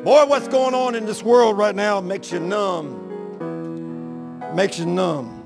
Boy, what's going on in this world right now makes you numb. Makes you numb.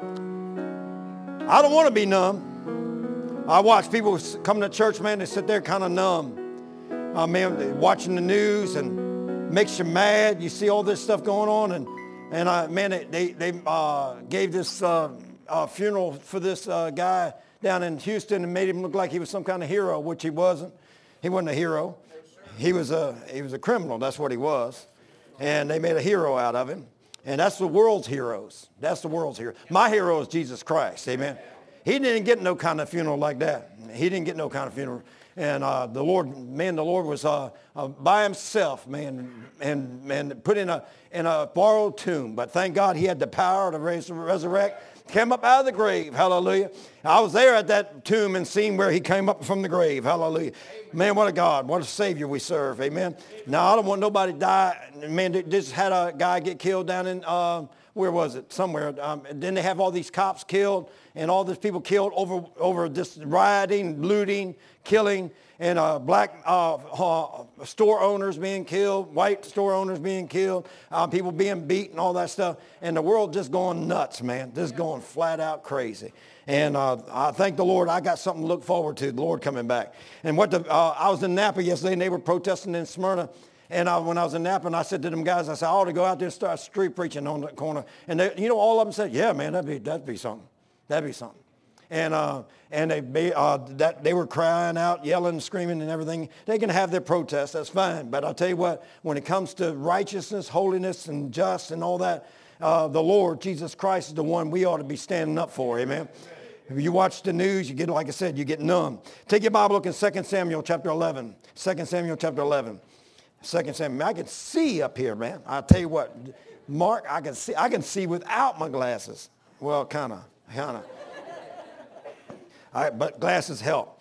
I don't want to be numb. I watch people come to church, man, they sit there kind of numb. Man, watching the news and makes you mad. You see all this stuff going on, and man, they gave this funeral for this guy down in Houston and made him look like he was some kind of hero, which he wasn't. He wasn't a hero. He was a criminal. That's what he was. And they made a hero out of him. And that's the world's heroes. That's the world's hero. My hero is Jesus Christ. Amen. He didn't get no kind of funeral like that. He didn't get no kind of funeral. And the Lord was by himself, man, and put in a borrowed tomb. But thank God he had the power to resurrect. Came up out of the grave. Hallelujah. I was there at that tomb and seen where he came up from the grave. Hallelujah. Man, what a God. What a Savior we serve. Amen. Now, I don't want nobody to die. Man, they just had a guy get killed down in, where was it? Somewhere. Then they have all these cops killed and all these people killed over this rioting, looting, killing, and black store owners being killed, white store owners being killed, people being beat and all that stuff. And the world just going nuts, man. Just going flat out crazy. And I thank the Lord. I got something to look forward to, the Lord coming back. And I was in Napa yesterday, and they were protesting in Smyrna. And when I was in Napa, and I said to them guys, I said, I ought to go out there and start street preaching on that corner. And they, all of them said, yeah, man, that'd be something. That'd be something. And they were crying out, yelling, screaming, and everything. They can have their protests. That's fine. But I'll tell you what, when it comes to righteousness, holiness, and just and all that, the Lord, Jesus Christ, is the one we ought to be standing up for. Amen. If you watch the news, you get, like I said, you get numb. Take your Bible, look in 2 Samuel chapter 11. 2 Samuel chapter 11. 2 Samuel. I can see up here, man. I'll tell you what, Mark, I can see without my glasses. Well, kind of. All right, but glasses help.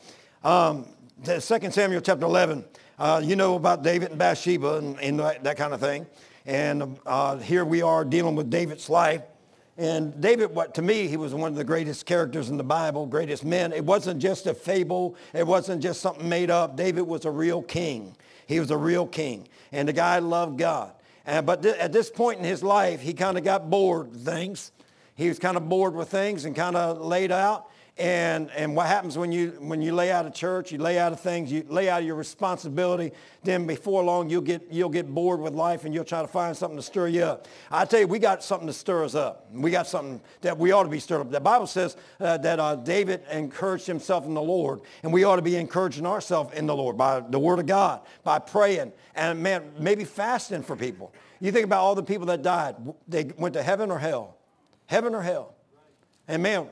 2 Samuel chapter 11, you know about David and Bathsheba and that kind of thing. And here we are dealing with David's life. And David, to me, he was one of the greatest characters in the Bible, greatest men. It wasn't just a fable. It wasn't just something made up. David was a real king. He was a real king. And the guy loved God. But at this point in his life, he kind of got bored with things. He was kind of bored with things and kind of laid out. And what happens when you lay out of church, you lay out of things, you lay out of your responsibility, then before long you'll get bored with life and you'll try to find something to stir you up. I tell you, we got something to stir us up. We got something that we ought to be stirred up. The Bible says that David encouraged himself in the Lord, and we ought to be encouraging ourselves in the Lord by the Word of God, by praying, and man, maybe fasting for people. You think about all the people that died. They went to heaven or hell. Heaven or hell. And man,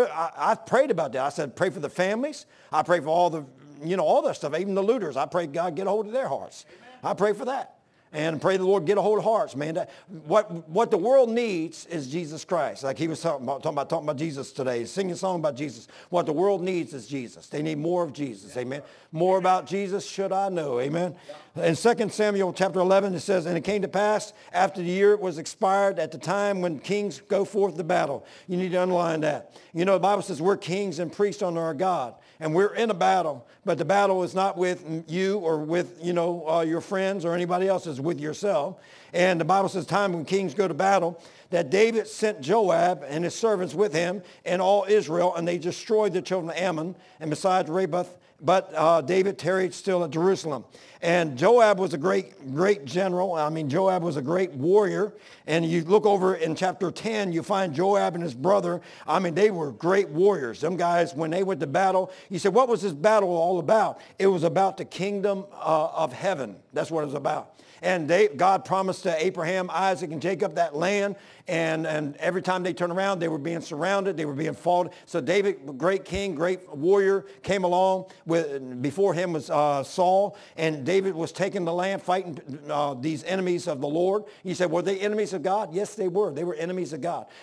I prayed about that. I said, pray for the families. I pray for all that stuff, even the looters. I pray God get a hold of their hearts. Amen. I pray for that. And pray the Lord get a hold of hearts, man. What the world needs is Jesus Christ. Like he was talking about Jesus today, singing a song about Jesus. What the world needs is Jesus. They need more of Jesus, amen. More about Jesus should I know, amen. In 2 Samuel chapter 11, it says, and it came to pass after the year was expired at the time when kings go forth to battle. You need to underline that. You know, the Bible says we're kings and priests under our God. And we're in a battle, but the battle is not with you or with, your friends or anybody else. It's with yourself. And the Bible says time when kings go to battle, that David sent Joab and his servants with him and all Israel, and they destroyed the children of Ammon, and besides Rabbah, but David tarried still at Jerusalem. And Joab was a great general. I mean, Joab was a great warrior. And you look over in chapter 10, you find Joab and his brother. I mean, they were great warriors. Them guys, when they went to battle, you said, what was this battle all about? It was about the kingdom of heaven. That's what it was about. And God promised to Abraham, Isaac, and Jacob that land. And every time they turned around, they were being surrounded. They were being fought. So David, great king, great warrior, came along. Before him was Saul. And David was taking the land, fighting these enemies of the Lord. You said, were they enemies of God? Yes, they were. They were enemies of God.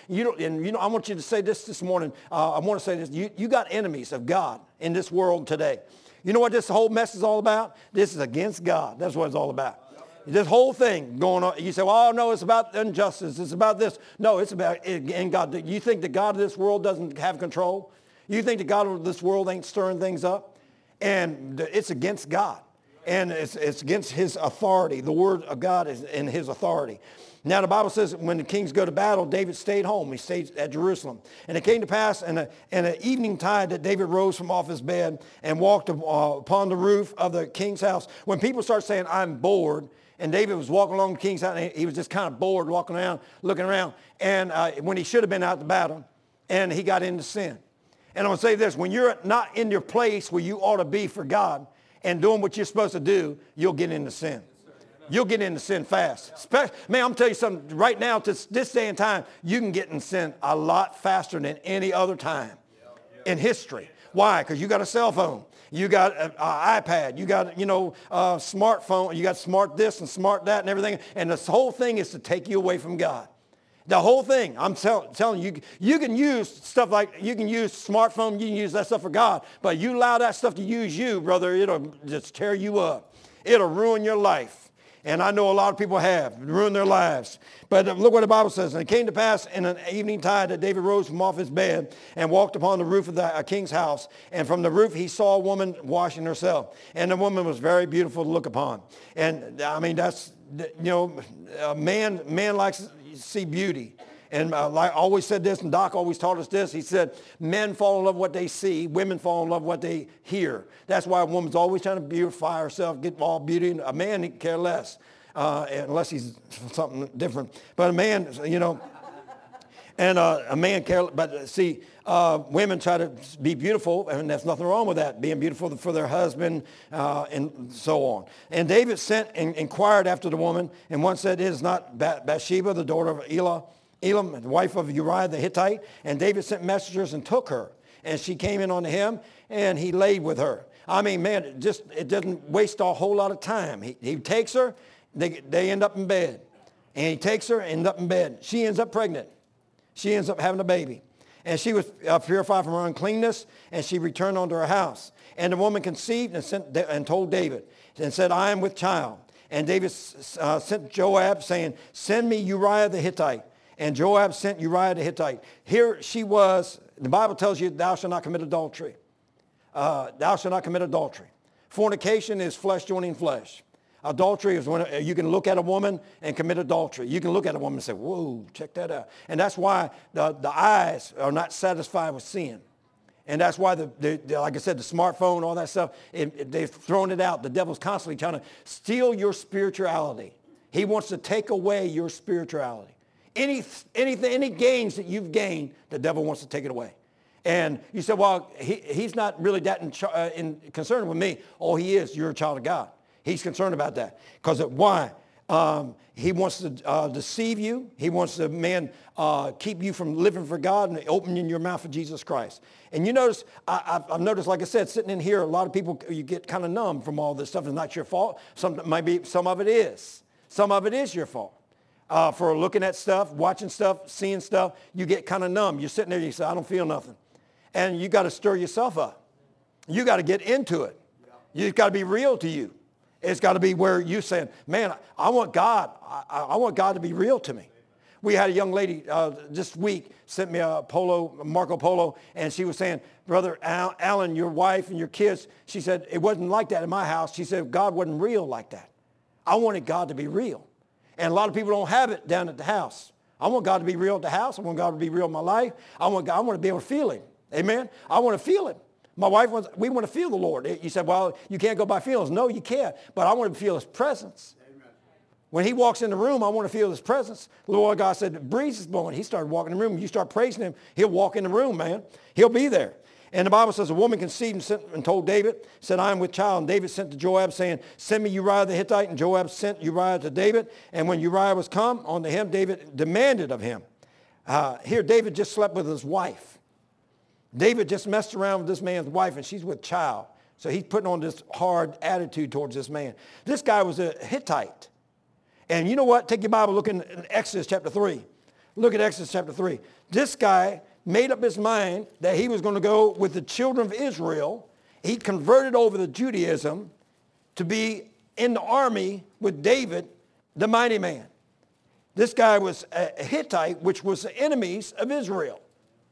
I want you to say this morning. I want to say this. You got enemies of God in this world today. You know what this whole mess is all about? This is against God. That's what it's all about. This whole thing going on. You say, well, no, it's about injustice. It's about this. No, it's about in God. You think the God of this world doesn't have control? You think the God of this world ain't stirring things up? And it's against God. And it's against his authority. The word of God is in his authority. Now the Bible says when the kings go to battle, David stayed home. He stayed at Jerusalem. And it came to pass in an evening tide that David rose from off his bed and walked upon the roof of the king's house. When people start saying, I'm bored, and David was walking along the king's house, and he was just kind of bored, walking around, looking around, and when he should have been out to battle, and he got into sin. And I'm going to say this, when you're not in your place where you ought to be for God and doing what you're supposed to do, you'll get into sin. You'll get into sin fast. Man, I'm going to tell you something. Right now, to this day and time, you can get in sin a lot faster than any other time in history. Why? Because you got a cell phone. You got an iPad. You got, smartphone. You got smart this and smart that and everything. And this whole thing is to take you away from God. The whole thing. I'm telling you, you can use stuff like, you can use smartphone. You can use that stuff for God. But you allow that stuff to use you, brother, it'll just tear you up. It'll ruin your life. And I know a lot of people have ruined their lives. But look what the Bible says. And it came to pass in an evening tide that David rose from off his bed and walked upon the roof of the king's house. And from the roof he saw a woman washing herself. And the woman was very beautiful to look upon. And I mean, that's, a man likes to see beauty. And like I always said this, and Doc always taught us this. He said, men fall in love with what they see. Women fall in love with what they hear. That's why a woman's always trying to beautify herself, get all beauty. A man, he can care less, unless he's something different. But a man, and a man care. But see, women try to be beautiful, and there's nothing wrong with that, being beautiful for their husband and so on. And David sent and inquired after the woman, and one said, it is not Bathsheba, the daughter of Elam, the wife of Uriah the Hittite. And David sent messengers and took her. And she came in unto him, and he laid with her. I mean, man, it doesn't waste a whole lot of time. He takes her, they end up in bed. And he takes her, ends up in bed. She ends up pregnant. She ends up having a baby. And she was purified from her uncleanness, and she returned unto her house. And the woman conceived and told David, and said, I am with child. And David sent Joab, saying, send me Uriah the Hittite. And Joab sent Uriah the Hittite. Here she was. The Bible tells you, thou shalt not commit adultery. Thou shalt not commit adultery. Fornication is flesh joining flesh. Adultery is when you can look at a woman and commit adultery. You can look at a woman and say, whoa, check that out. And that's why the eyes are not satisfied with sin. And that's why, like I said, the smartphone, all that stuff, they've thrown it out. The devil's constantly trying to steal your spirituality. He wants to take away your spirituality. Any gains that you've gained, the devil wants to take it away. And you say, well, he's not really that concerned with me. Oh, he is. You're a child of God. He's concerned about that. Because why? He wants to deceive you. He wants to, keep you from living for God and opening your mouth for Jesus Christ. And you notice, I've noticed, like I said, sitting in here, a lot of people, you get kind of numb from all this stuff. It's not your fault. Some of it is. Some of it is your fault. For looking at stuff, watching stuff, seeing stuff, you get kind of numb. You're sitting there, you say, I don't feel nothing. And you got to stir yourself up. You got to get into it. You've got to be real to you. It's got to be where you're saying, man, I want God. I want God to be real to me. We had a young lady this week sent me a Marco Polo, and she was saying, Brother Alan, your wife and your kids, she said, it wasn't like that in my house. She said, God wasn't real like that. I wanted God to be real. And a lot of people don't have it down at the house. I want God to be real at the house. I want God to be real in my life. I want to be able to feel him. Amen? I want to feel him. My wife we want to feel the Lord. You said, well, you can't go by feelings. No, you can't. But I want to feel his presence. Amen. When he walks in the room, I want to feel his presence. The Lord God said, the breeze is blowing. He started walking in the room. You start praising him, he'll walk in the room, man. He'll be there. And the Bible says a woman conceived and sent and told David, said, I am with child. And David sent to Joab, saying, send me Uriah the Hittite. And Joab sent Uriah to David. And when Uriah was come unto him, David demanded of him. Here, David just slept with his wife. David just messed around with this man's wife, and she's with child. So he's putting on this hard attitude towards this man. This guy was a Hittite. And you know what? Take your Bible, look in Exodus chapter 3. Look at Exodus chapter 3. This guy made up his mind that he was going to go with the children of Israel. He converted over to Judaism to be in the army with David, the mighty man. This guy was a Hittite, which was the enemies of Israel.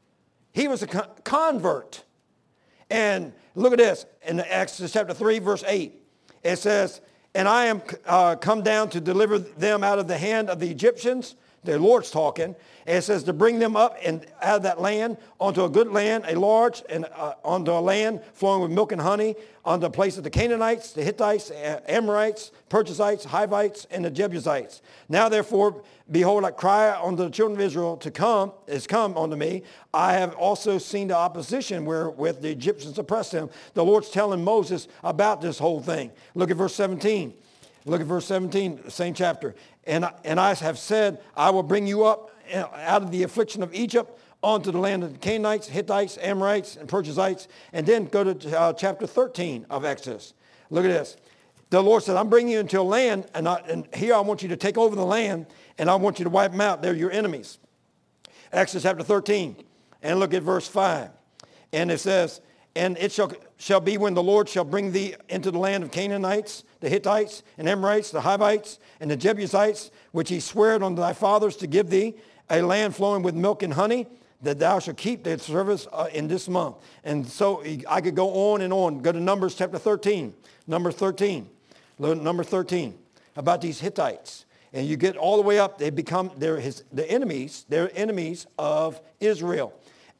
He was a convert. And look at this in Exodus chapter 3, verse 8. It says, and I am come down to deliver them out of the hand of the Egyptians. The Lord's talking. And it says to bring them up and out of that land onto a good land, a large, and onto a land flowing with milk and honey, onto the place of the Canaanites, the Hittites, Amorites, Perizzites, Hivites, and the Jebusites. Now therefore, behold, I cry unto the children of Israel to come, is come unto me. I have also seen the opposition wherewith the Egyptians oppressed them. The Lord's telling Moses about this whole thing. Look at verse 17. Look at verse 17, same chapter. And I have said, I will bring you up out of the affliction of Egypt onto the land of the Canaanites, Hittites, Amorites, and Perizzites. And then go to chapter 13 of Exodus. Look at this. The Lord said, I'm bringing you into a land, and here I want you to take over the land, and I want you to wipe them out. They're your enemies. Exodus chapter 13. And look at verse 5. And it says, and it shall be when the Lord shall bring thee into the land of Canaanites, the Hittites, and Amorites, the Hivites, and the Jebusites, which he sware unto thy fathers to give thee, a land flowing with milk and honey, that thou shalt keep their service in this month. And so I could go on and on. Go to Numbers chapter 13. Number 13. Number 13. About these Hittites. And you get all the way up. They become the enemies. They're enemies of Israel.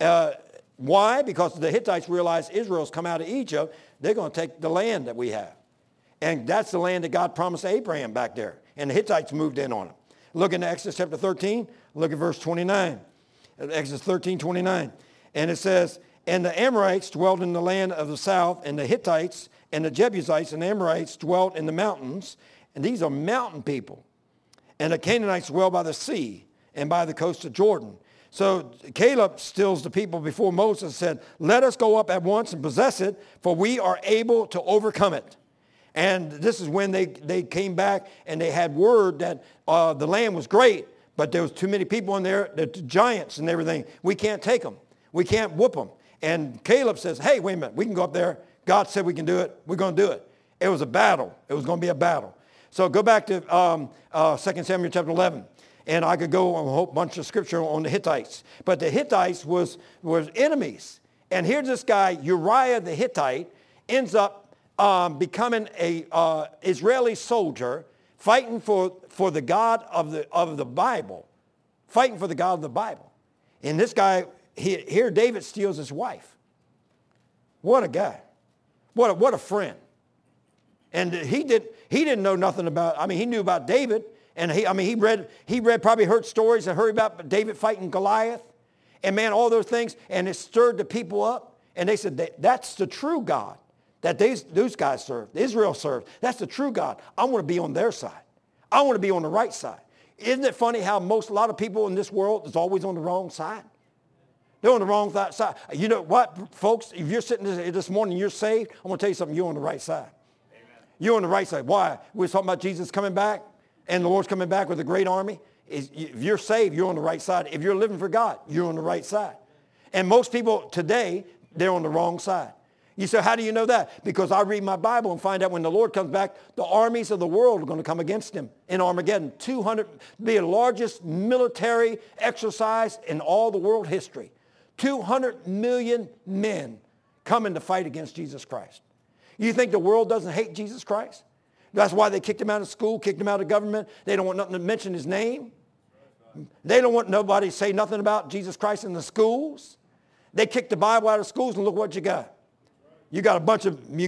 Why? Because the Hittites realize Israel's come out of Egypt. They're going to take the land that we have. And that's the land that God promised Abraham back there. And the Hittites moved in on it. Look in Exodus chapter 13. Look at verse 29. Exodus 13, 29. And it says, and the Amorites dwelt in the land of the south, and the Hittites and the Jebusites and the Amorites dwelt in the mountains. And these are mountain people. And the Canaanites dwell by the sea and by the coast of Jordan. So Caleb stills the people before Moses and said, let us go up at once and possess it, for we are able to overcome it. And this is when they came back and they had word that the land was great, but there was too many people in there, the giants and everything. We can't take them. We can't whoop them. And Caleb says, hey, wait a minute, we can go up there. God said we can do it. We're going to do it. It was a battle. It was going to be a battle. So go back to 2 Samuel chapter 11. And I could go on a whole bunch of scripture on the Hittites. But the Hittites was enemies. And here's this guy, Uriah the Hittite, ends up becoming a Israeli soldier fighting for the God of the Bible. Fighting for the God of the Bible. And this guy, here David steals his wife. What a guy. What a friend. And he didn't know nothing about, he knew about David. And he probably heard stories and heard about David fighting Goliath. And man, all those things. And it stirred the people up. And they said, that's the true God that those guys served, Israel served. That's the true God. I want to be on their side. I want to be on the right side. Isn't it funny how a lot of people in this world is always on the wrong side? They're on the wrong side. You know what, folks? If you're sitting this morning and you're saved, I'm going to tell you something. You're on the right side. Amen. You're on the right side. Why? We're talking about Jesus coming back. And the Lord's coming back with a great army. If you're saved, you're on the right side. If you're living for God, you're on the right side. And most people today, they're on the wrong side. You say, how do you know that? Because I read my Bible and find out when the Lord comes back, the armies of the world are going to come against him in Armageddon. 200, be the largest military exercise in all the world history. 200 million men coming to fight against Jesus Christ. You think the world doesn't hate Jesus Christ? That's why they kicked him out of school, kicked him out of government. They don't want nothing to mention his name. They don't want nobody to say nothing about Jesus Christ in the schools. They kicked the Bible out of schools, and look what you got. You got a bunch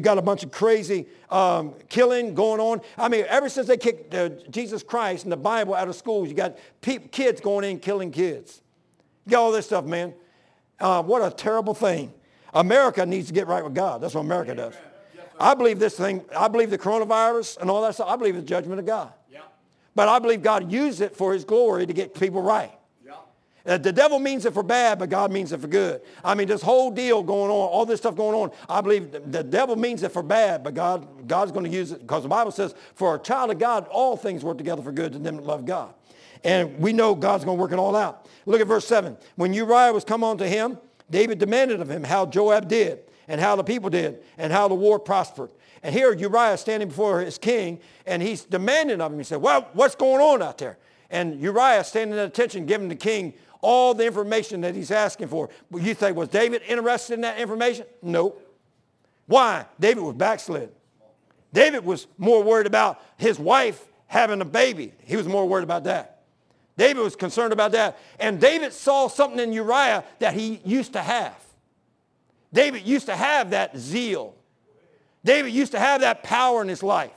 of crazy killing going on. Ever since they kicked Jesus Christ and the Bible out of schools, you got kids going in killing kids. You got all this stuff, man. What a terrible thing. America needs to get right with God. That's what America does. I believe this thing, I believe the coronavirus and all that stuff, I believe it's the judgment of God. Yeah. But I believe God used it for his glory to get people right. Yeah. The devil means it for bad, but God means it for good. This whole deal going on, all this stuff going on, I believe the devil means it for bad, but God's going to use it because the Bible says, for a child of God, all things work together for good to them that love God. And we know God's going to work it all out. Look at verse 7. When Uriah was come unto him, David demanded of him how Joab did, and how the people did, and how the war prospered. And here Uriah is standing before his king, and he's demanding of him. He said, well, what's going on out there? And Uriah standing at attention, giving the king all the information that he's asking for. But you think, was David interested in that information? No. Why? David was backslid. David was more worried about his wife having a baby. He was more worried about that. David was concerned about that. And David saw something in Uriah that he used to have. David used to have that zeal. David used to have that power in his life.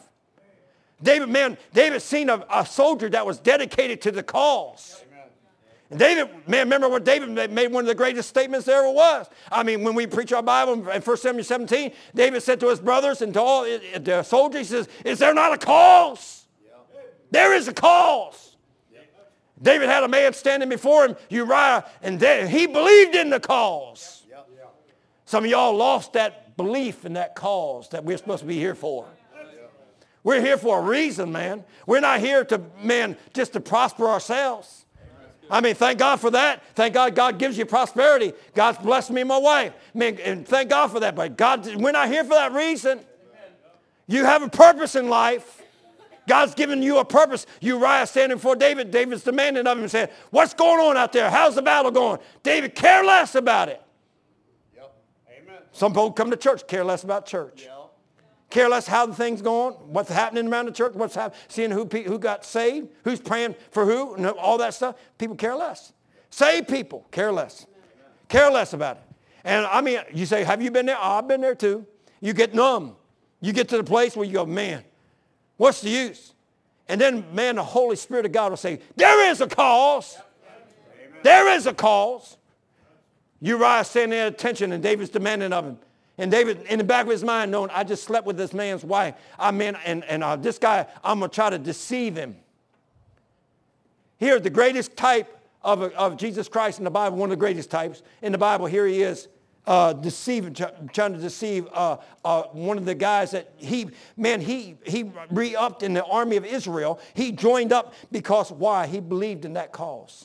David seen a soldier that was dedicated to the cause. And David, man, remember what David made one of the greatest statements there ever was. I mean, when we preach our Bible in 1 Samuel 17, David said to his brothers and to all the soldiers, he says, is there not a cause? There is a cause. David had a man standing before him, Uriah, and he believed in the cause. Some of y'all lost that belief in that cause that we're supposed to be here for. We're here for a reason, man. We're not here to, man, just to prosper ourselves. I mean, thank God for that. Thank God God gives you prosperity. God's blessed me and my wife. Man, and thank God for that. But we're not here for that reason. You have a purpose in life. God's given you a purpose. Uriah standing before David. David's demanding of him and saying, what's going on out there? How's the battle going? David, care less about it. Yep. Amen. Some people come to church, care less about church. Yep. Care less how the thing's going, what's happening around the church, what's happening, seeing who got saved, who's praying for who, and all that stuff. People care less. Saved people care less. Care less about it. And I mean, you say, have you been there? Oh, I've been there too. You get numb. You get to the place where you go, man, what's the use? And then, man, the Holy Spirit of God will say, there is a cause. There is a cause. Uriah standing there at attention, and David's demanding of him. And David, in the back of his mind, knowing, I just slept with this man's wife. This guy, I'm going to try to deceive him. Here, the greatest type of Jesus Christ in the Bible, one of the greatest types in the Bible, here he is trying to deceive one of the guys that he re-upped in the army of Israel. He joined up because, why? He believed in that cause.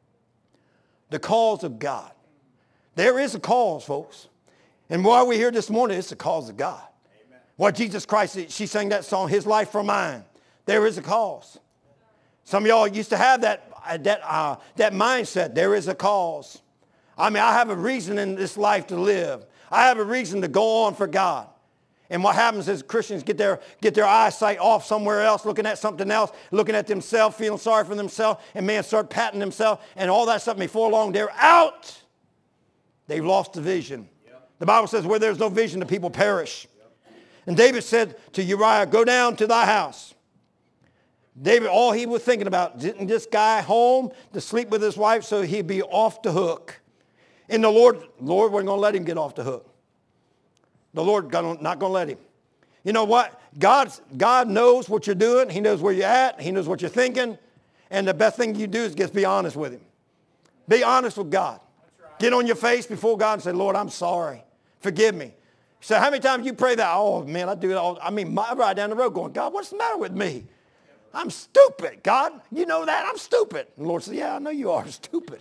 The cause of God. There is a cause, folks. And why we're here this morning, it's the cause of God. Amen. What Jesus Christ, she sang that song, His Life for Mine. There is a cause. Some of y'all used to have that mindset. There is a cause. I mean, I have a reason in this life to live. I have a reason to go on for God. And what happens is Christians get their eyesight off somewhere else, looking at something else, looking at themselves, feeling sorry for themselves, and man, start patting themselves, and all that stuff. Before long, they're out. They've lost the vision. The Bible says where there's no vision, the people perish. And David said to Uriah, go down to thy house. David, all he was thinking about, didn't this guy home to sleep with his wife so he'd be off the hook? And the Lord wasn't going to let him get off the hook. The Lord not going to let him. You know what? God knows what you're doing. He knows where you're at. He knows what you're thinking. And the best thing you do is just be honest with him. Be honest with God. Get on your face before God and say, Lord, I'm sorry. Forgive me. So how many times you pray that? Oh, man, I do it all. I mean, I ride down the road going, God, what's the matter with me? I'm stupid, God. You know that? I'm stupid. And the Lord said, yeah, I know you are stupid.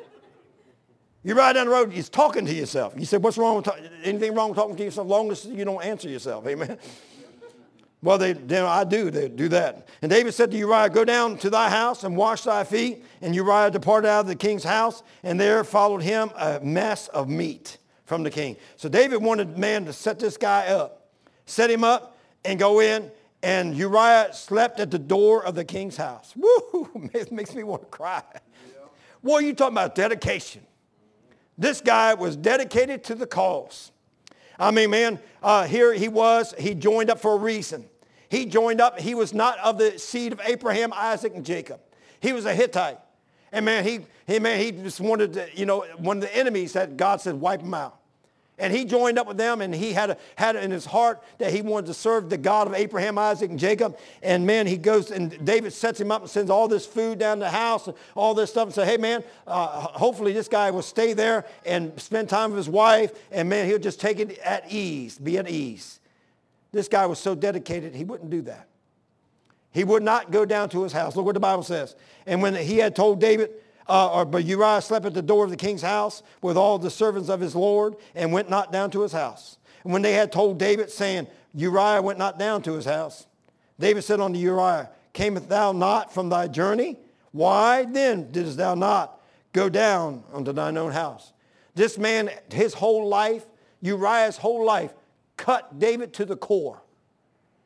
You ride down the road, you're talking to yourself. You said, what's wrong with anything wrong with talking to yourself? As long as you don't answer yourself. Amen. Well, they do that. And David said to Uriah, go down to thy house and wash thy feet. And Uriah departed out of the king's house, and there followed him a mess of meat from the king. So David wanted man to set this guy up, set him up and go in. And Uriah slept at the door of the king's house. Woo! It makes me want to cry. Yeah. What are you talking about? Dedication. This guy was dedicated to the cause. I mean, man, here he joined up for a reason. He joined up. He was not of the seed of Abraham, Isaac, and Jacob. He was a Hittite. And man, he just wanted to, one of the enemies that God said, wipe him out. And he joined up with them, and he had it in his heart that he wanted to serve the God of Abraham, Isaac, and Jacob. And man, he goes, and David sets him up and sends all this food down to the house and all this stuff and say, hey man, hopefully this guy will stay there and spend time with his wife. And man, he'll just take it at ease, be at ease. This guy was so dedicated, he wouldn't do that. He would not go down to his house. Look what the Bible says. And when he had told David, but Uriah slept at the door of the king's house with all the servants of his Lord and went not down to his house. And when they had told David, saying, Uriah went not down to his house, David said unto Uriah, camest thou not from thy journey? Why then didst thou not go down unto thine own house? This man, his whole life, Uriah's whole life, cut David to the core.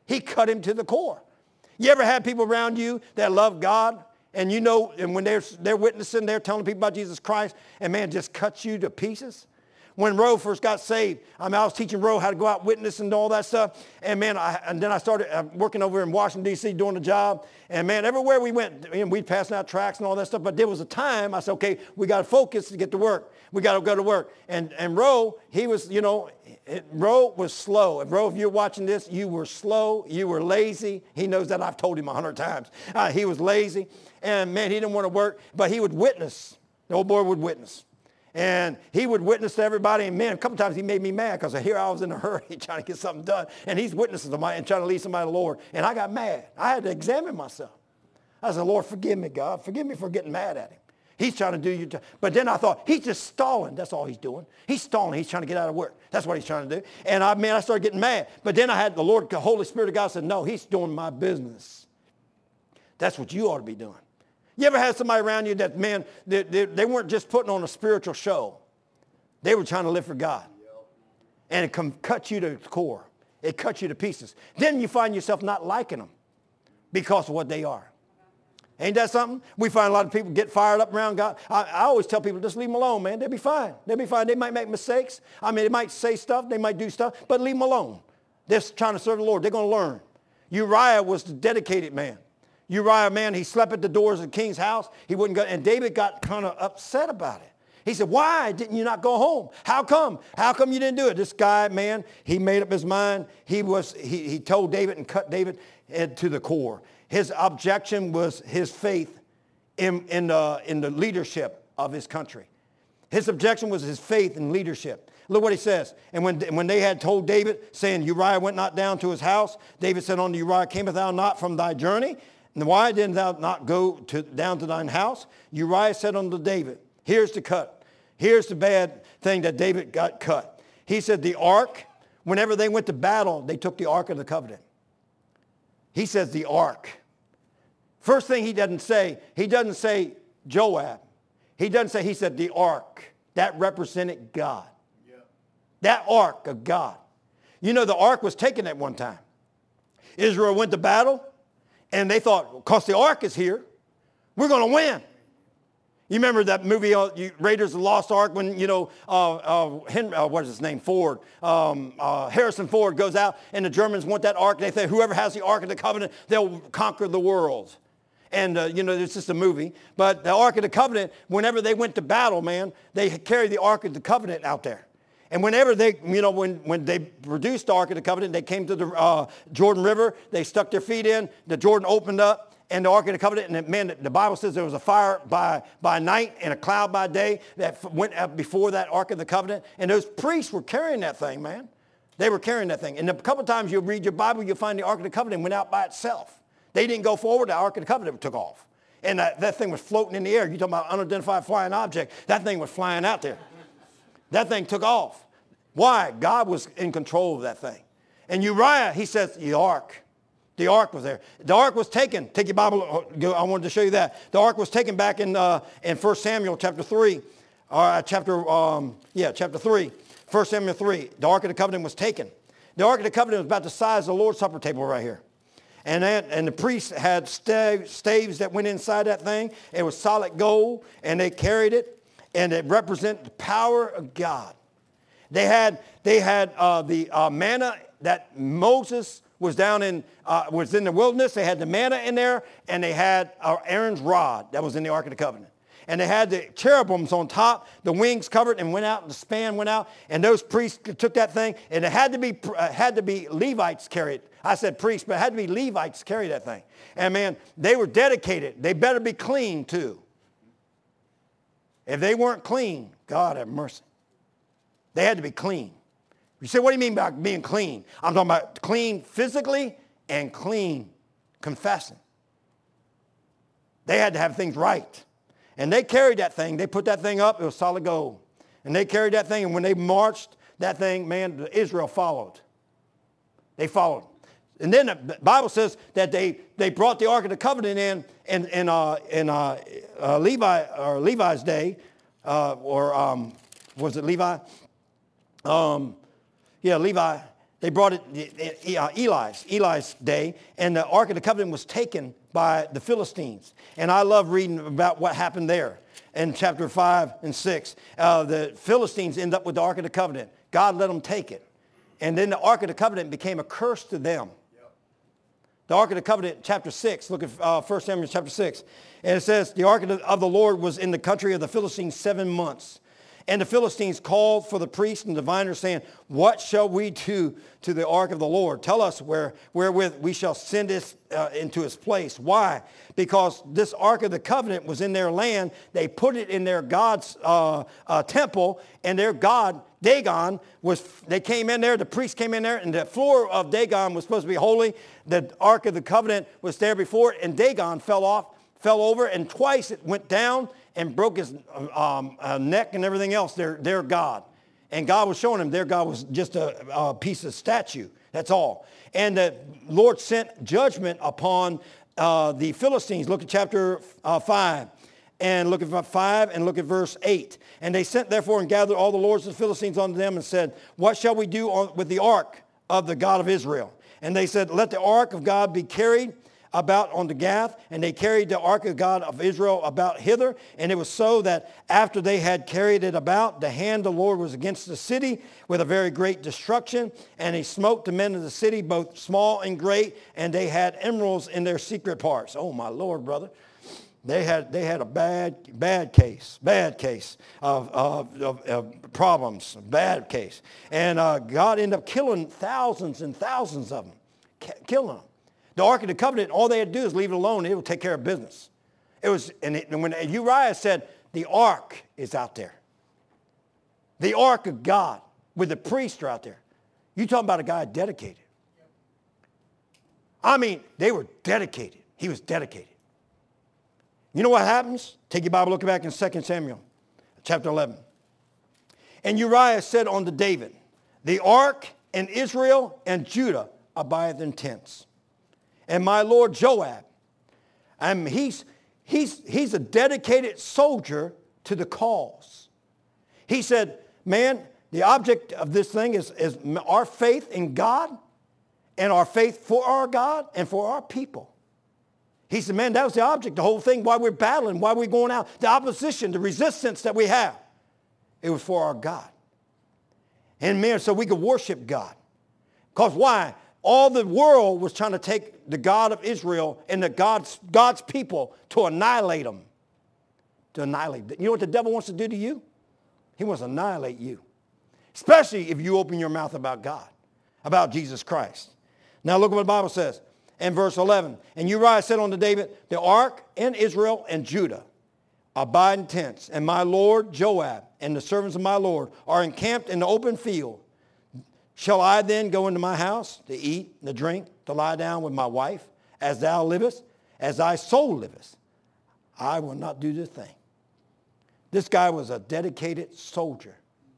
He cut him to the core. You ever had people around you that love God, and you know, and when they're witnessing, they're telling people about Jesus Christ, and man, just cuts you to pieces? When Roe first got saved, I was teaching Roe how to go out witness and all that stuff. And man, then I started working over in Washington, D.C. doing the job. And man, everywhere we went, we'd passing out tracts and all that stuff. But there was a time I said, okay, we got to focus to get to work. We got to go to work. And Roe, he was, Roe was slow. And Roe, if you're watching this, you were slow. You were lazy. He knows that. I've told him 100 times. He was lazy. And man, he didn't want to work. But he would witness. The old boy would witness. And he would witness to everybody. And man, a couple times he made me mad because here I was in a hurry trying to get something done. And he's witnessing to somebody and trying to lead somebody to the Lord. And I got mad. I had to examine myself. I said, Lord, forgive me, God. Forgive me for getting mad at him. He's trying to do you. But then I thought, he's just stalling. That's all he's doing. He's stalling. He's trying to get out of work. That's what he's trying to do. And I started getting mad. But then I had the Lord, the Holy Spirit of God said, no, he's doing my business. That's what you ought to be doing. You ever had somebody around you that, man, they weren't just putting on a spiritual show. They were trying to live for God. And it cut you to the core. It cut you to pieces. Then you find yourself not liking them because of what they are. Ain't that something? We find a lot of people get fired up around God. I always tell people, just leave them alone, man. They'll be fine. They'll be fine. They might make mistakes. They might say stuff. They might do stuff. But leave them alone. They're trying to serve the Lord. They're going to learn. Uriah was the dedicated man. Uriah, man, he slept at the doors of the king's house. He wouldn't go, and David got kind of upset about it. He said, why didn't you not go home? How come? How come you didn't do it? This guy, man, he made up his mind. He told David and cut David to the core. His objection was his faith in the leadership of his country. His objection was his faith in leadership. Look what he says. And when they had told David, saying, Uriah went not down to his house, David said unto Uriah, camest thou not from thy journey? And why didn't thou not go down to thine house? Uriah said unto David, here's the cut. Here's the bad thing that David got cut. He said the ark, whenever they went to battle, they took the Ark of the Covenant. He says the ark. First thing he doesn't say Joab. He said the ark. That represented God. Yeah. That ark of God. You know, the ark was taken at one time. Israel went to battle, and they thought, because the ark is here, we're going to win. You remember that movie, Raiders of the Lost Ark, when, what is his name, Ford, Harrison Ford goes out, and the Germans want that ark. They say, whoever has the Ark of the Covenant, they'll conquer the world. And, it's just a movie. But the Ark of the Covenant, whenever they went to battle, man, they carried the Ark of the Covenant out there. And whenever they, when they produced the Ark of the Covenant, they came to the Jordan River, they stuck their feet in, the Jordan opened up, and the Ark of the Covenant, and man, the Bible says there was a fire by night and a cloud by day that went up before that Ark of the Covenant. And those priests were carrying that thing, man. They were carrying that thing. And a couple of times you'll read your Bible, you'll find the Ark of the Covenant went out by itself. They didn't go forward, the Ark of the Covenant took off. And that thing was floating in the air. You're talking about unidentified flying object. That thing was flying out there. That thing took off. Why? God was in control of that thing. And Uriah, he says, the ark. The ark was there. The ark was taken. Take your Bible. I wanted to show you that. The ark was taken back in 1 Samuel chapter 3. Chapter 3. 1 Samuel 3. The Ark of the Covenant was taken. The Ark of the Covenant was about the size of the Lord's Supper table right here. And the priests had staves that went inside that thing. It was solid gold, and they carried it, and it represented the power of God. They had the manna that Moses was was in the wilderness. They had the manna in there, and they had Aaron's rod that was in the Ark of the Covenant. And they had the cherubims on top, the wings covered, and went out, and the span went out. And those priests took that thing, and it had to be Levites carry it. I said priests, but it had to be Levites carry that thing. And man, they were dedicated. They better be clean too. If they weren't clean, God have mercy. They had to be clean. You say, what do you mean by being clean? I'm talking about clean physically and clean confessing. They had to have things right. And they carried that thing. They put that thing up. It was solid gold. And they carried that thing. And when they marched that thing, man, Israel followed. They followed. And then the Bible says that they brought the Ark of the Covenant in Levi's day. Was it Levi? Levi. They brought it Eli's day, and the Ark of the Covenant was taken by the Philistines. And I love reading about what happened there in chapter 5 and 6. The Philistines end up with the Ark of the Covenant. God let them take it. And then the Ark of the Covenant became a curse to them. The Ark of the Covenant, chapter 6, look at 1 Samuel chapter 6. And it says, the Ark of the Lord was in the country of the Philistines 7 months. And the Philistines called for the priests and diviners, saying, what shall we do to the ark of the Lord? Tell us wherewith we shall send it into its place. Why? Because this ark of the covenant was in their land. They put it in their God's temple, and their God, Dagon, they came in there, the priests came in there, and the floor of Dagon was supposed to be holy. The ark of the covenant was there before it, and Dagon fell over, and twice it went down and broke his neck and everything else, their God. And God was showing them their God was just a piece of statue. That's all. And the Lord sent judgment upon the Philistines. Look at chapter 5. And look at 5 and look at verse 8. And they sent therefore and gathered all the lords of the Philistines unto them and said, what shall we do with the ark of the God of Israel? And they said, let the ark of God be carried about on the Gath, and they carried the ark of God of Israel about hither. And it was so that after they had carried it about, the hand of the Lord was against the city with a very great destruction. And he smote the men of the city, both small and great, and they had emeralds in their secret parts. Oh, my Lord, brother. They had a bad case of problems, bad case. And God ended up killing thousands and thousands of them, killing them. The Ark of the Covenant, all they had to do is leave it alone. It would take care of business. And when Uriah said, the Ark is out there. The Ark of God with the priests are out there. You talking about a guy dedicated. I mean, they were dedicated. He was dedicated. You know what happens? Take your Bible, look back in 2 Samuel chapter 11. And Uriah said unto David, the Ark and Israel and Judah abideth in tents. And my Lord Joab, and he's a dedicated soldier to the cause. He said, man, the object of this thing is our faith in God and our faith for our God and for our people. He said, man, that was the object, the whole thing, why we're battling, why we're going out, the opposition, the resistance that we have. It was for our God. And man, so we could worship God. Because why? All the world was trying to take the God of Israel and the God's people to annihilate them. To annihilate them. You know what the devil wants to do to you? He wants to annihilate you. Especially if you open your mouth about God, about Jesus Christ. Now look what the Bible says in verse 11. And Uriah said unto David, the ark and Israel and Judah abide in tents, and my Lord Joab and the servants of my Lord are encamped in the open field. Shall I then go into my house to eat and to drink, to lie down with my wife, as thou livest, as thy soul livest? I will not do this thing. This guy was a dedicated soldier.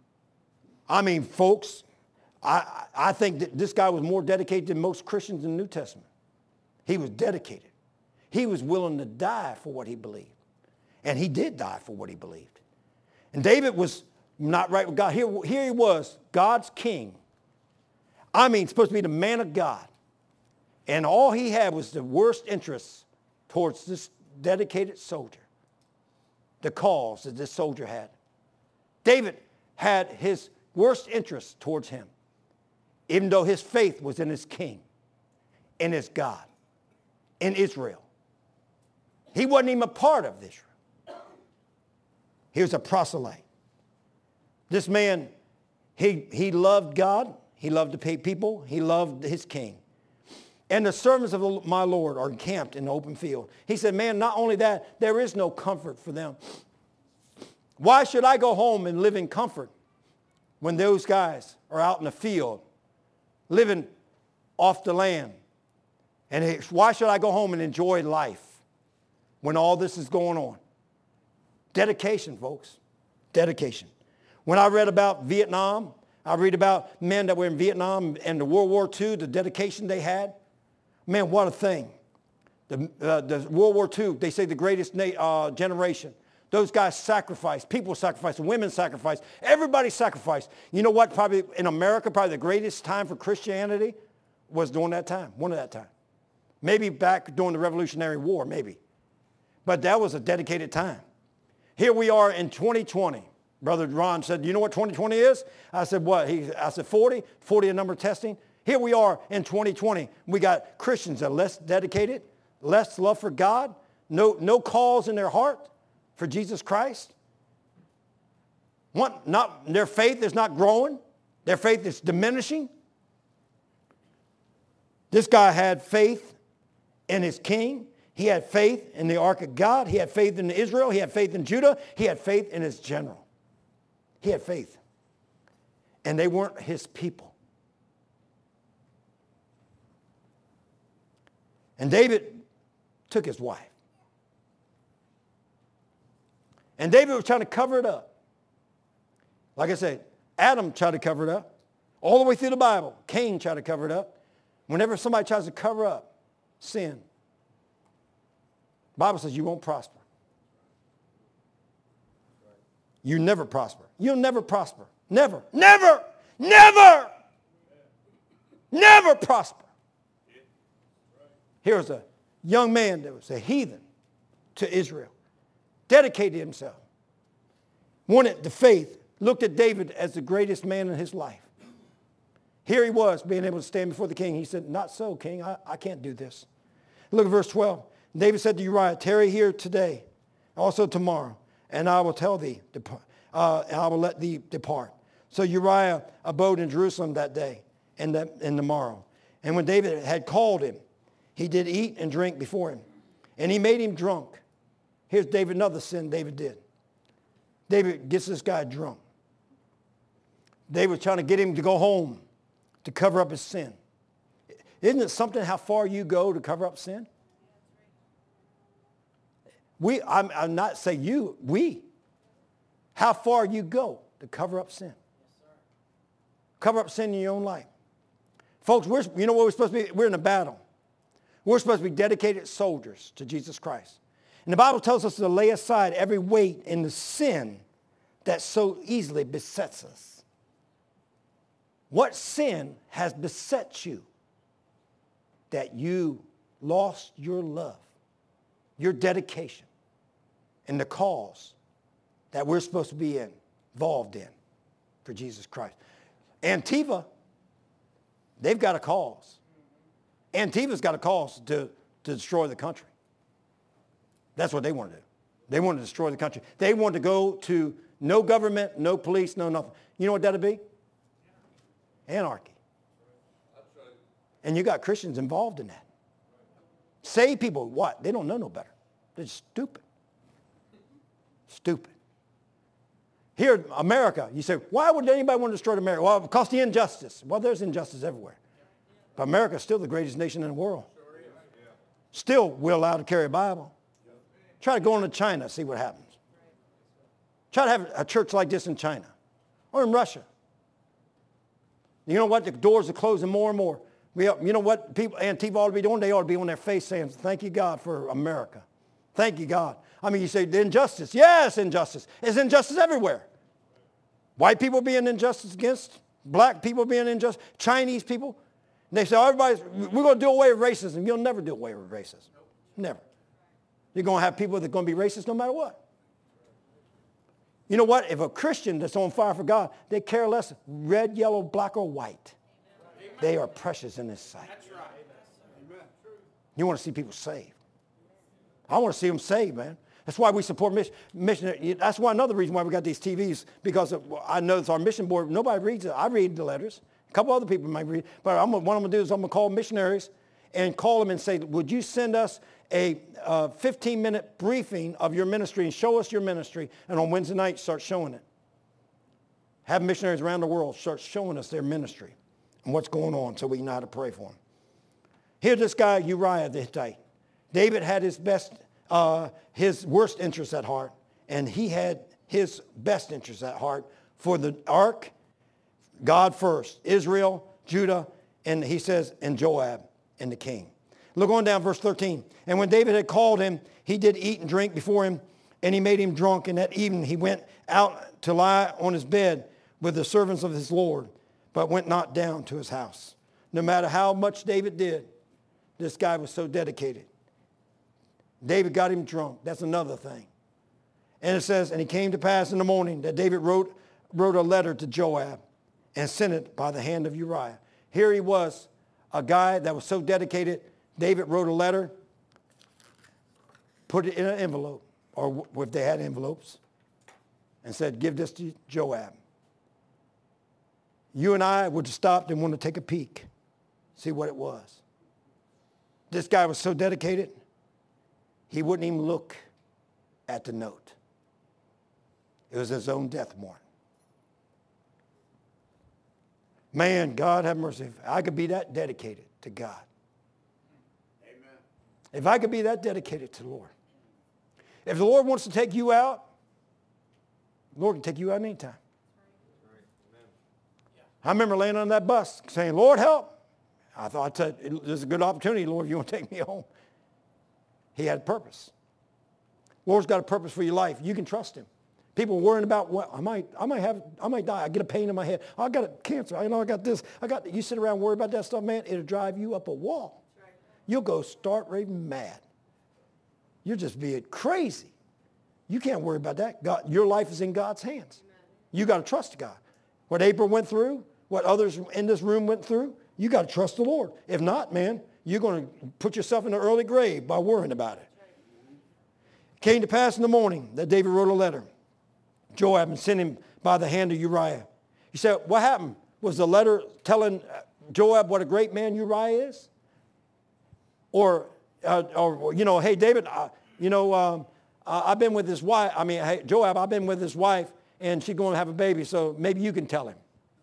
I mean, folks, I think that this guy was more dedicated than most Christians in the New Testament. He was dedicated. He was willing to die for what he believed. And he did die for what he believed. And David was not right with God. Here he was, God's king. I mean, supposed to be the man of God. And all he had was the worst interests towards this dedicated soldier. The cause that this soldier had. David had his worst interests towards him. Even though his faith was in his king, in his God, in Israel. He wasn't even a part of Israel. He was a proselyte. This man, he loved God. He loved to pay people. He loved his king. And the servants of my Lord are encamped in the open field. He said, man, not only that, there is no comfort for them. Why should I go home and live in comfort when those guys are out in the field living off the land? And why should I go home and enjoy life when all this is going on? Dedication, folks. Dedication. When I read about Vietnam, I read about men that were in Vietnam and the World War II, the dedication they had. Man, what a thing. The World War II, they say the greatest generation. Those guys sacrificed. People sacrificed. Women sacrificed. Everybody sacrificed. You know what? Probably in America, probably the greatest time for Christianity was during that time. One of that time. Maybe back during the Revolutionary War, maybe. But that was a dedicated time. Here we are in 2020. Brother Ron said, you know what 2020 is? I said, what? I said 40. 40 a number of testing. Here we are in 2020. We got Christians that are less dedicated, less love for God, no cause in their heart for Jesus Christ. Their faith is not growing. Their faith is diminishing. This guy had faith in his king. He had faith in the ark of God. He had faith in Israel. He had faith in Judah. He had faith in his general. He had faith. And they weren't his people. And David took his wife. And David was trying to cover it up. Like I said, Adam tried to cover it up. All the way through the Bible, Cain tried to cover it up. Whenever somebody tries to cover up sin, the Bible says you won't prosper. You never prosper. You'll never prosper. Never, never, never, never prosper. Here was a young man that was a heathen to Israel. Dedicated himself. Wanted the faith. Looked at David as the greatest man in his life. Here he was being able to stand before the king. He said, not so, king. I can't do this. Look at verse 12. David said to Uriah, tarry here today, also tomorrow, and I will tell thee, I will let thee depart. So Uriah abode in Jerusalem that day and the morrow. And when David had called him, he did eat and drink before him. And he made him drunk. Here's David, another sin David did. David gets this guy drunk. David was trying to get him to go home to cover up his sin. Isn't it something how far you go to cover up sin? I'm not saying you, we. How far you go to cover up sin. Cover up sin in your own life. Folks, you know what we're supposed to be? We're in a battle. We're supposed to be dedicated soldiers to Jesus Christ. And the Bible tells us to lay aside every weight in the sin that so easily besets us. What sin has beset you that you lost your love, your dedication, in the cause that we're supposed to be involved in for Jesus Christ? Antifa, they've got a cause. Antifa's got a cause to destroy the country. That's what they want to do. They want to destroy the country. They want to go to no government, no police, no nothing. You know what that'd be? Anarchy. And you got Christians involved in that. Save people, what? They don't know no better. They're stupid. Stupid. Here in America, you say, why would anybody want to destroy America? Well, because the injustice. Well, there's injustice everywhere. But America is still the greatest nation in the world. Still, we're allowed to carry a Bible. Try to go into China, see what happens. Try to have a church like this in China or in Russia. You know what? The doors are closing more and more. You know what Antifa ought to be doing? They ought to be on their face saying, thank you, God, for America. Thank you, God. I mean, you say the injustice. Yes, injustice. There's injustice everywhere. White people being injustice against, black people being injustice, Chinese people. And they say, we're going to do away with racism. You'll never do away with racism. Never. You're going to have people that are going to be racist no matter what. You know what? If a Christian that's on fire for God, they care less red, yellow, black, or white. They are precious in His sight. That's right. You want to see people saved. I want to see them saved, man. That's why we support missionary. That's why another reason why we got these TVs, because I know it's our mission board. Nobody reads it. I read the letters. A couple other people might read. But what I'm going to do is I'm going to call missionaries and call them and say, would you send us a 15-minute briefing of your ministry and show us your ministry, and on Wednesday night start showing it. Have missionaries around the world start showing us their ministry and what's going on so we know how to pray for them. Here's this guy, Uriah the Hittite. David had his worst interests at heart, and he had his best interests at heart for the ark, God first, Israel, Judah, and he says, and Joab and the king. Look on down verse 13. And when David had called him, he did eat and drink before him. And he made him drunk, and that evening he went out to lie on his bed with the servants of his Lord, but went not down to his house. No matter how much David did, this guy was so dedicated. David got him drunk. That's another thing. And it says, and it came to pass in the morning that David wrote a letter to Joab and sent it by the hand of Uriah. Here he was, a guy that was so dedicated. David wrote a letter, put it in an envelope, or if they had envelopes, and said, give this to Joab. You and I would have stopped and wanted to take a peek, see what it was. This guy was so dedicated, he wouldn't even look at the note. It was his own death warrant. Man, God have mercy. If I could be that dedicated to God. Amen. If I could be that dedicated to the Lord. If the Lord wants to take you out, the Lord can take you out anytime. I remember laying on that bus saying, Lord, help. I thought, this is a good opportunity, Lord, if you want to take me home. He had a purpose. Lord's got a purpose for your life. You can trust him. People are worrying about what I might die. I get a pain in my head. I got a cancer. I got this. You sit around and worry about that stuff, man, it'll drive you up a wall. You'll go start raving mad. You'll just be crazy. You can't worry about that. God, your life is in God's hands. You got to trust God. What April went through, what others in this room went through, you got to trust the Lord. If not, man, you're going to put yourself in an early grave by worrying about it. It came to pass in the morning that David wrote a letter. Joab and sent him by the hand of Uriah. He said, what happened? Was the letter telling Joab what a great man Uriah is? Or hey, David, I've been with his wife. Hey, Joab, I've been with his wife, and she's going to have a baby, so maybe you can tell him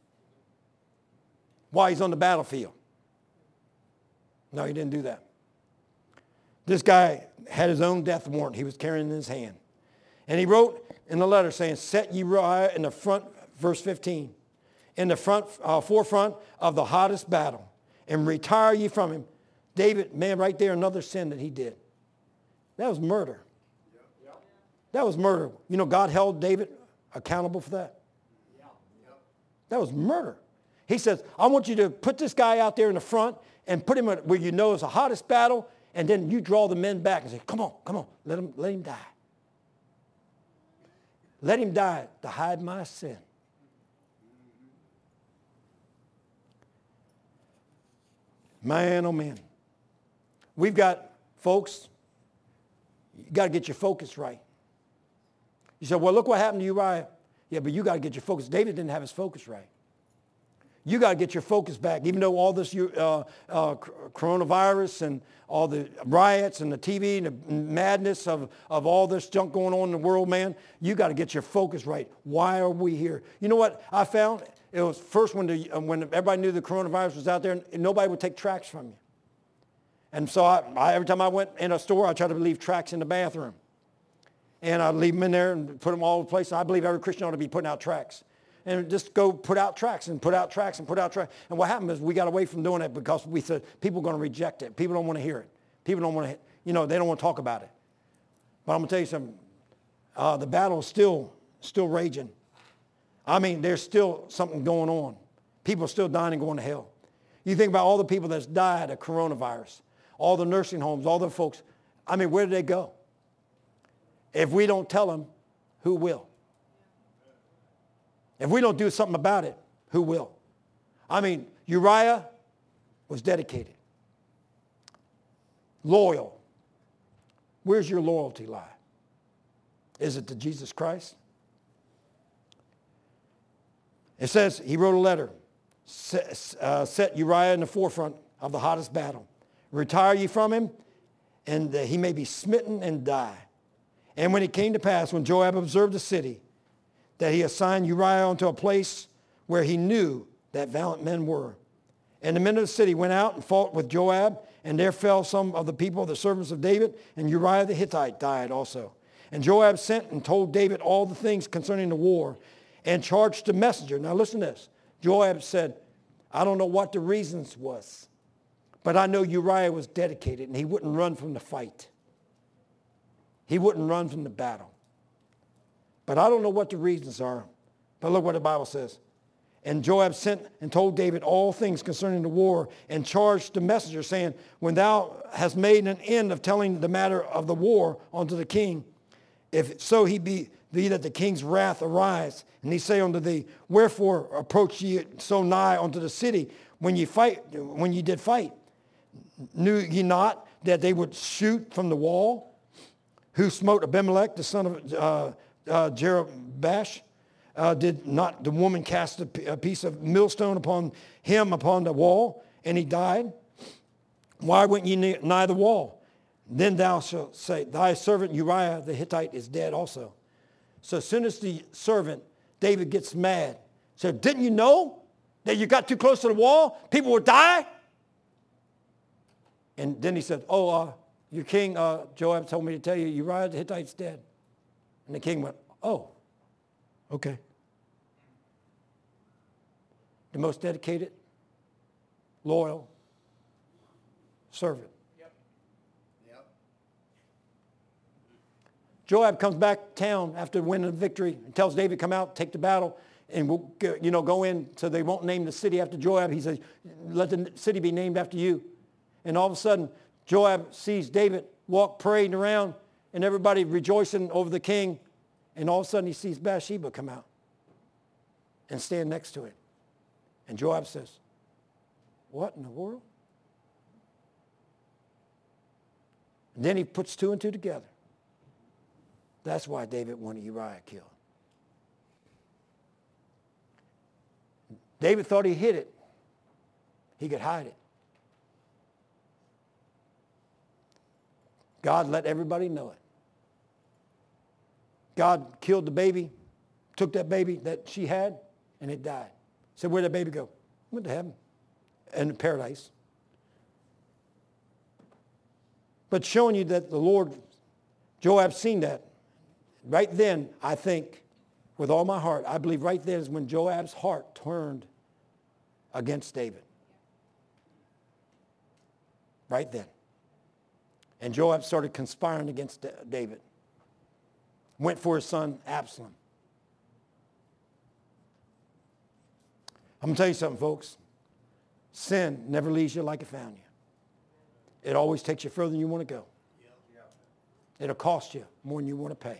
while he's on the battlefield. No, he didn't do that. This guy had his own death warrant he was carrying in his hand. And he wrote in the letter saying, set Uriah in the front, verse 15, in the forefront of the hottest battle, and retire ye from him. David, man, right there, another sin that he did. That was murder. That was murder. You know, God held David accountable for that. That was murder. He says, I want you to put this guy out there in the front and put him where you know it's the hottest battle, and then you draw the men back and say, come on, let him die. Let him die to hide my sin. Man, oh man. We've got, folks, you got to get your focus right. You say, well, look what happened to Uriah. Yeah, but you got to get your focus. David didn't have his focus right. You got to get your focus back. Even though all this coronavirus and all the riots and the TV and the madness of all this junk going on in the world, man, you got to get your focus right. Why are we here? You know what I found? It was first when everybody knew the coronavirus was out there, and nobody would take tracts from you. And so every time I went in a store, I tried to leave tracts in the bathroom. And I'd leave them in there and put them all over the place. I believe every Christian ought to be putting out tracts. And just go put out tracts and put out tracts and put out tracts. And what happened is we got away from doing it because we said people are going to reject it. People don't want to hear it. People don't want to, they don't want to talk about it. But I'm going to tell you something. The battle is still raging. There's still something going on. People are still dying and going to hell. You think about all the people that's died of coronavirus, all the nursing homes, all the folks. Where did they go? If we don't tell them, who will? If we don't do something about it, who will? Uriah was dedicated. Loyal. Where's your loyalty lie? Is it to Jesus Christ? It says he wrote a letter. Set Uriah in the forefront of the hottest battle. Retire ye from him, and he may be smitten and die. And when it came to pass, when Joab observed the city, that he assigned Uriah unto a place where he knew that valiant men were. And the men of the city went out and fought with Joab, and there fell some of the people, the servants of David, and Uriah the Hittite died also. And Joab sent and told David all the things concerning the war, and charged the messenger. Now listen to this. Joab said, I don't know what the reasons was, but I know Uriah was dedicated, and he wouldn't run from the fight. He wouldn't run from the battle. But I don't know what the reasons are. But look what the Bible says. And Joab sent and told David all things concerning the war, and charged the messenger, saying, when thou hast made an end of telling the matter of the war unto the king, if so he be thee that the king's wrath arise, and he say unto thee, wherefore approach ye so nigh unto the city when ye did fight? Knew ye not that they would shoot from the wall? Who smote Abimelech, the son of Jerubbaal? Did not the woman cast a piece of millstone upon him upon the wall, and he died? Why went ye nigh the wall? Then thou shalt say, thy servant Uriah the Hittite is dead also. So as soon as the servant, David, gets mad, said, didn't you know that you got too close to the wall? People would die? And then he said, your king, Joab, told me to tell you, Uriah the Hittite's dead. And the king went, oh, okay. The most dedicated, loyal servant. Yep. Joab comes back town after winning the victory and tells David, come out, take the battle, and we'll go in so they won't name the city after Joab. He says, let the city be named after you. And all of a sudden, Joab sees David walk parading around and everybody rejoicing over the king. And all of a sudden, he sees Bathsheba come out and stand next to him. And Joab says, what in the world? And then he puts two and two together. That's why David wanted Uriah killed. David thought he hid it. He could hide it. God let everybody know it. God killed the baby, took that baby that she had, and it died. Said, where'd that baby go? Went to heaven and paradise. But showing you that the Lord, Joab seen that. Right then, I think, with all my heart, I believe right then is when Joab's heart turned against David. Right then. And Joab started conspiring against David. Went for his son Absalom. I'm going to tell you something, folks. Sin never leaves you like it found you. It always takes you further than you want to go. It'll cost you more than you want to pay.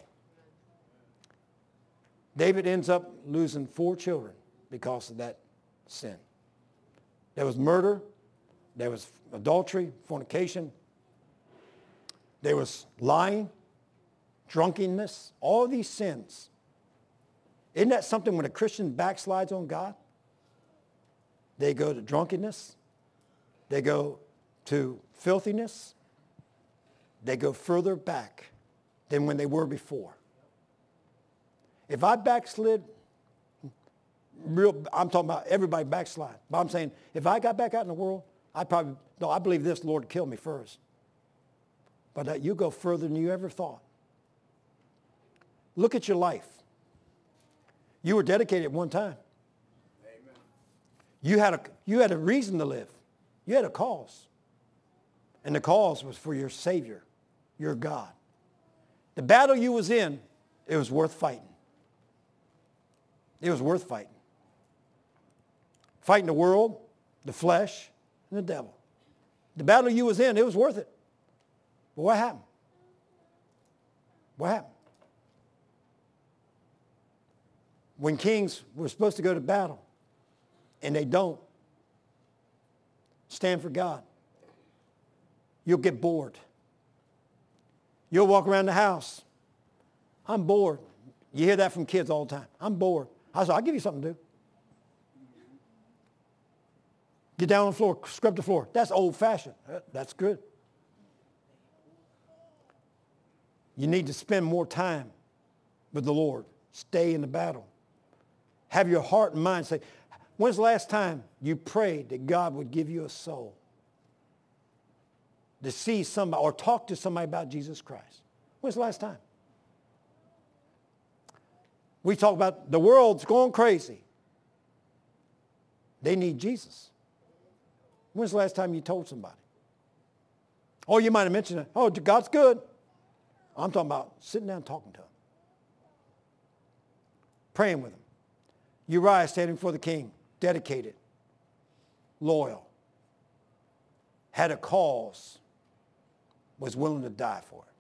David ends up losing 4 children because of that sin. There was murder. There was adultery, fornication. There was lying, drunkenness, all these sins. Isn't that something when a Christian backslides on God? They go to drunkenness. They go to filthiness. They go further back than when they were before. If I backslid, I'm talking about everybody backslide. But I'm saying if I got back out in the world, I believe this, Lord would kill me first. But that you go further than you ever thought. Look at your life. You were dedicated at one time. Amen. You had a reason to live. You had a cause. And the cause was for your Savior, your God. The battle you was in, it was worth fighting. It was worth fighting. Fighting the world, the flesh, and the devil. The battle you was in, it was worth it. But what happened? What happened? When kings were supposed to go to battle, and they don't stand for God, you'll get bored. You'll walk around the house. I'm bored. You hear that from kids all the time. I'm bored. I said, I'll give you something to do. Get down on the floor, scrub the floor. That's old-fashioned. That's good. You need to spend more time with the Lord. Stay in the battle. Have your heart and mind say, when's the last time you prayed that God would give you a soul to see somebody or talk to somebody about Jesus Christ? When's the last time? We talk about the world's going crazy. They need Jesus. When's the last time you told somebody? Oh, you might have mentioned it. Oh, God's good. I'm talking about sitting down and talking to him. praying with him. Uriah standing before the king, dedicated, loyal, had a cause, was willing to die for it.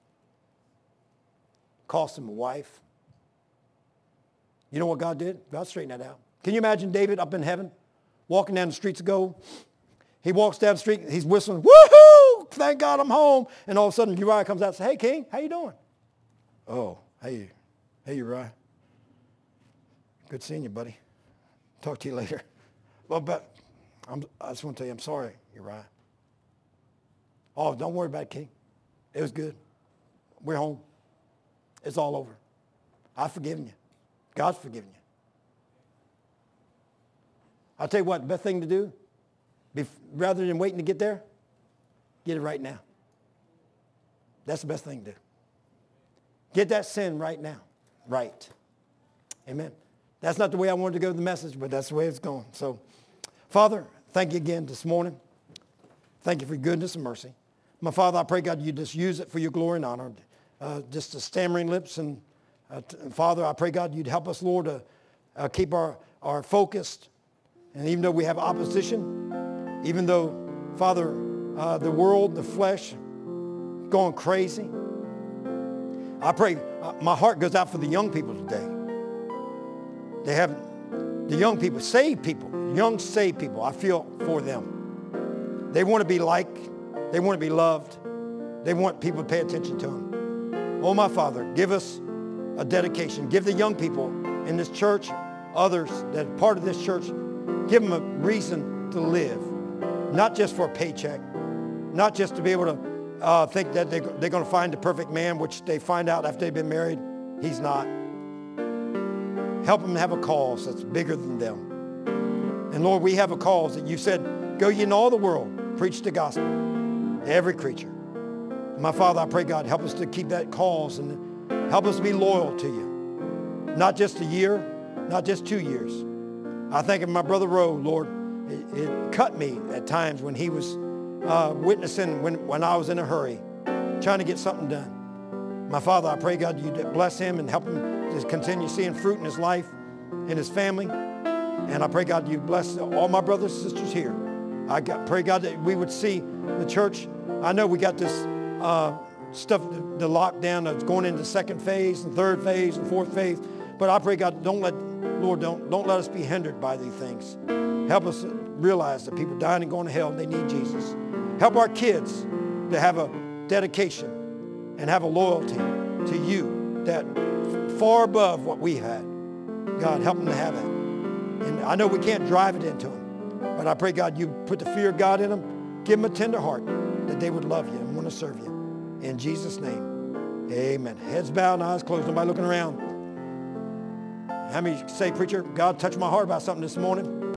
Cost him a wife. You know what God did? God straightened that out. Can you imagine David up in heaven, walking down the streets of gold? He walks down the street, he's whistling, woohoo, thank God I'm home. And all of a sudden Uriah comes out and says, hey, king, how you doing? Oh, hey Uriah. Good seeing you, buddy. Talk to you later. Well, but I just want to tell you, I'm sorry, Uriah. Oh, don't worry about it, king. It was good. We're home. It's all over. I've forgiven you. God's forgiven you. I'll tell you what, the best thing to do, rather than waiting to get there, get it right now. That's the best thing to do. Get that sin right now. Right. Amen. That's not the way I wanted to go to the message, but that's the way it's going. So, Father, thank you again this morning. Thank you for your goodness and mercy. My Father, I pray, God, you just use it for your glory and honor. Just the stammering lips. And Father, I pray, God, you'd help us, Lord, to keep our focused. And even though we have opposition, even though, Father, the world, the flesh, going crazy, I pray my heart goes out for the young people today. They have the young people, saved people, young saved people. I feel for them. They want to be liked. They want to be loved. They want people to pay attention to them. Oh, my Father, give us a dedication. Give the young people in this church, others that are part of this church, give them a reason to live. Not just for a paycheck. Not just to be able to think that they're going to find the perfect man, which they find out after they've been married. He's not. Help them have a cause that's bigger than them. And Lord, we have a cause that you said, go ye in all the world, preach the gospel to every creature. And my Father, I pray, God, help us to keep that cause and help us to be loyal to you. Not just a year, not just 2 years. I think of my brother Roe, Lord, it cut me at times when he was witnessing when I was in a hurry, trying to get something done. My Father, I pray, God, you bless him and help him to continue seeing fruit in his life, in his family. And I pray, God, you bless all my brothers and sisters here. Pray, God, that we would see the church. I know we got this stuff, the lockdown that's going into second phase and third phase and fourth phase. But I pray, God, don't let us be hindered by these things. Help us realize that people dying and going to hell, and they need Jesus. Help our kids to have a dedication and have a loyalty to you that far above what we had. God, help them to have it. And I know we can't drive it into them, but I pray, God, you put the fear of God in them. Give them a tender heart that they would love you and want to serve you. In Jesus' name, amen. Heads bowed and eyes closed. Nobody looking around. How many say, preacher, God touched my heart about something this morning?